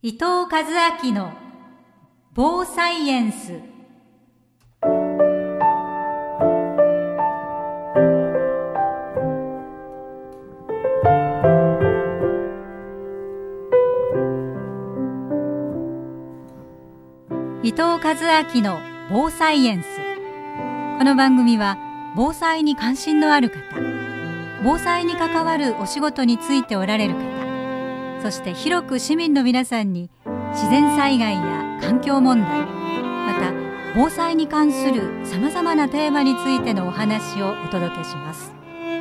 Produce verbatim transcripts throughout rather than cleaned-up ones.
伊藤和明の防災エンス。伊藤和明の防災エンス。この番組は防災に関心のある方、防災に関わるお仕事についておられる方、そして広く市民の皆さんに自然災害や環境問題、また防災に関するさまざまなテーマについてのお話をお届けします。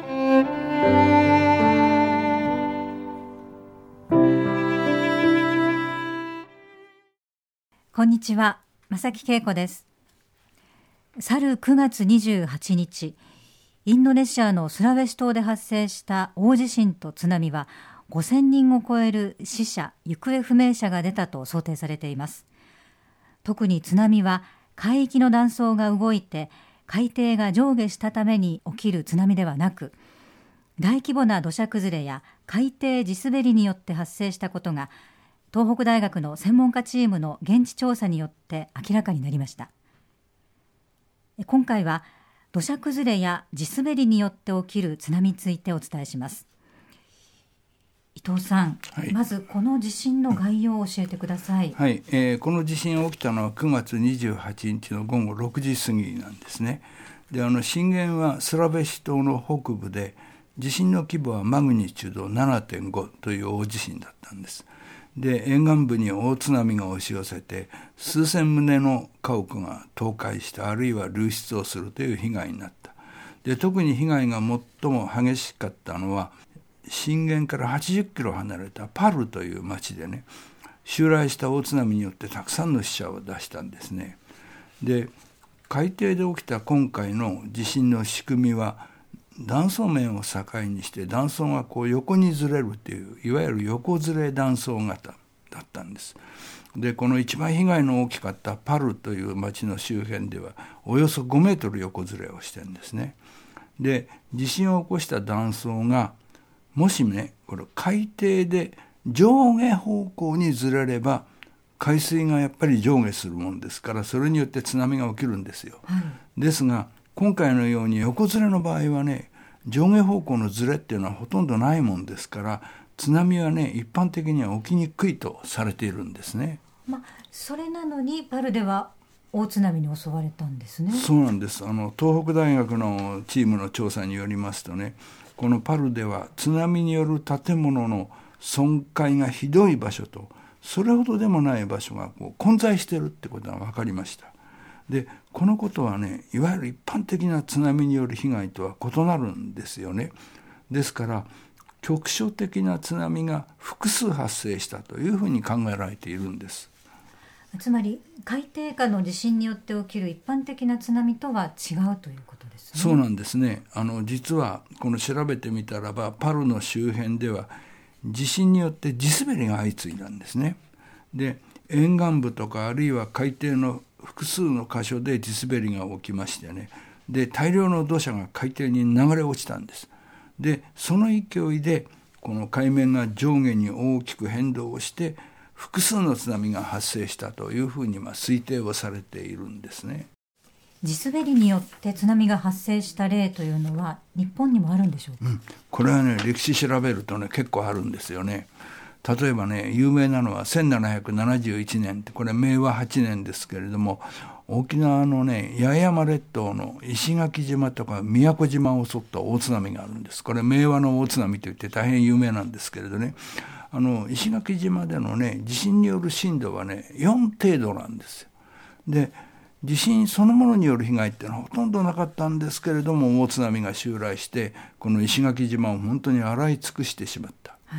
こんにちは、正木恵子です。去るくがつにじゅうはちにち、インドネシアのスラウェシ島で発生した大地震と津波はごせんにんを超える死者・行方不明者が出たと想定されています。特に津波は海域の断層が動いて海底が上下したために起きる津波ではなく、大規模な土砂崩れや海底地滑りによって発生したことが東北大学の専門家チームの現地調査によって明らかになりました。今回は土砂崩れや地滑りによって起きる津波についてお伝えします。伊藤さん、はい、まずこの地震の概要を教えてください。 はい、えー、この地震が起きたのはくがつにじゅうはちにちのごごろくじ過ぎなんですね。で、あの震源はスラウェシ島の北部で、地震の規模はマグニチュード ななてんご という大地震だったんです。で、沿岸部に大津波が押し寄せて数千棟の家屋が倒壊した、あるいは流出をするという被害になった。で、特に被害が最も激しかったのは震源からはちじゅっキロ離れたパルという町でね、襲来した大津波によってたくさんの死者を出したんですね。で、海底で起きた今回の地震の仕組みは、断層面を境にして断層がこう横にずれるという、いわゆる横ずれ断層型だったんです。で、この一番被害の大きかったパルという町の周辺ではおよそごメートル横ずれをしてるんですね。で、地震を起こした断層がもしね、これ海底で上下方向にずれれば、海水がやっぱり上下するもんですから、それによって津波が起きるんですよ。はい、ですが今回のように横ずれの場合はね、上下方向のずれっていうのはほとんどないもんですから、津波はね、一般的には起きにくいとされているんですね。 まあ、それなのにパルでは大津波に襲われたんですね。 そうなんです。あの東北大学のチームの調査によりますとね、このパルでは津波による建物の損壊がひどい場所と、それほどでもない場所がこう混在しているってことが分かりました。で、このことはね、いわゆる一般的な津波による被害とは異なるんですよね。ですから局所的な津波が複数発生したというふうに考えられているんです。 つまり海底下の地震によって起きる一般的な津波とは違うということですね。 そうなんですね。あの実はこの調べてみたらば、パルの周辺では地震によって地滑りが相次いだんですね。で、沿岸部とかあるいは海底の複数の箇所で地滑りが起きましてね、で大量の土砂が海底に流れ落ちたんです。で、その勢いでこの海面が上下に大きく変動をして複数の津波が発生したというふうにまあ推定をされているんですね。 地滑りによって津波が発生した例というのは日本にもあるんでしょうか。 うん、これはね、歴史調べるとね、結構あるんですよね。例えばね、有名なのはせんななひゃくななじゅういちねんって、これめいわはちねんですけれども、沖縄のね、八重山列島の石垣島とか宮古島を襲った大津波があるんです。これ明和の大津波といって大変有名なんですけれどね、あの石垣島でのね、地震による震度はね、よん程度なんですよ。で、地震そのものによる被害ってのはほとんどなかったんですけれども、大津波が襲来してこの石垣島を本当に洗い尽くしてしまった。はい、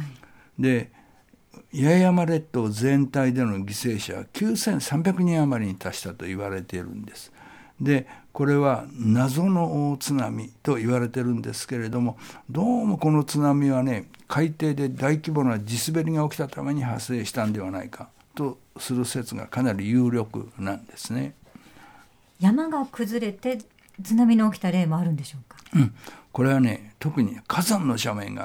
で、八重山列島全体での犠牲者はきゅうせんさんびゃくにん余りに達したと言われているんです。で、これは謎の大津波と言われているんですけれども、どうもこの津波はね、海底で大規模な地滑りが起きたために発生したんではないかとする説がかなり有力なんですね。 山が崩れて津波の起きた例もあるんでしょうか。 うん、これはね、特に火山の斜面が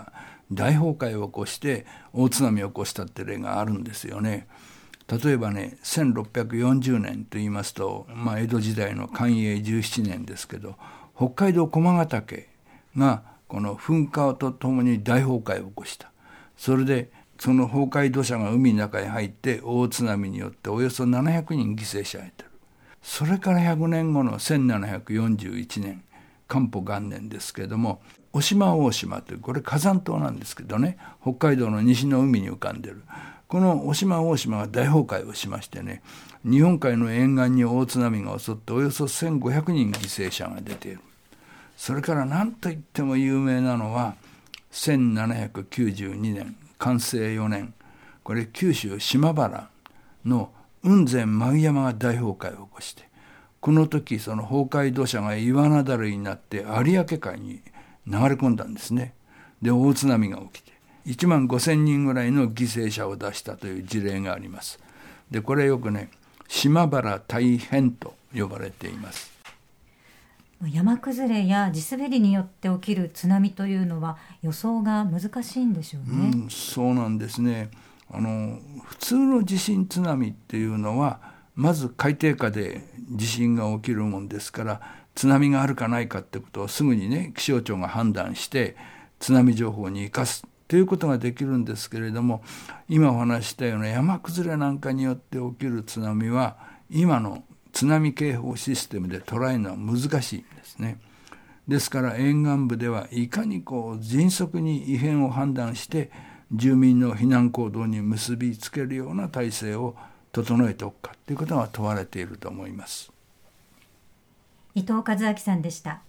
大崩壊を起こして大津波を起こしたって例があるんですよね。例えばね、せんろっぴゃくよんじゅうねんと言いますと、まあ、江戸時代の寛永じゅうななねんですけど、北海道駒ヶ岳がこの噴火とともに大崩壊を起こした。それでその崩壊土砂が海の中に入って大津波によっておよそななひゃくにん犠牲者が出てる。それからひゃくねんごのせんななひゃくよんじゅういちねん、寛保元年ですけれども、渡島大島という、これ火山島なんですけどね、北海道の西の海に浮かんでる。この渡島大島が大崩壊をしましてね、日本海の沿岸に大津波が襲っておよそせんごひゃくにん犠牲者が出ている。それから何といっても有名なのはせんななひゃくきゅうじゅうにねん寛政よねん、これ九州島原の雲仙舞山が大崩壊を起こして、この時その崩壊土砂が岩なだれになって有明海に流れ込んだんですね。で大津波が起きていちまんごせんにんぐらいの犠牲者を出したという事例があります。でこれよくね、島原大変と呼ばれています。 山崩れや地滑りによって起きる津波というのは予想が難しいんでしょうね。 うん、そうなんですね。あの普通の地震津波っていうのはまず海底下で地震が起きるもんですから、津波があるかないかってことをすぐにね気象庁が判断して津波情報に生かすということができるんですけれども、今お話したような山崩れなんかによって起きる津波は今の津波警報システムで捉えるのは難しいんですね。ですから沿岸部ではいかにこう迅速に異変を判断して住民の避難行動に結びつけるような体制を整えておくかということが問われていると思います。 伊藤和明さんでした。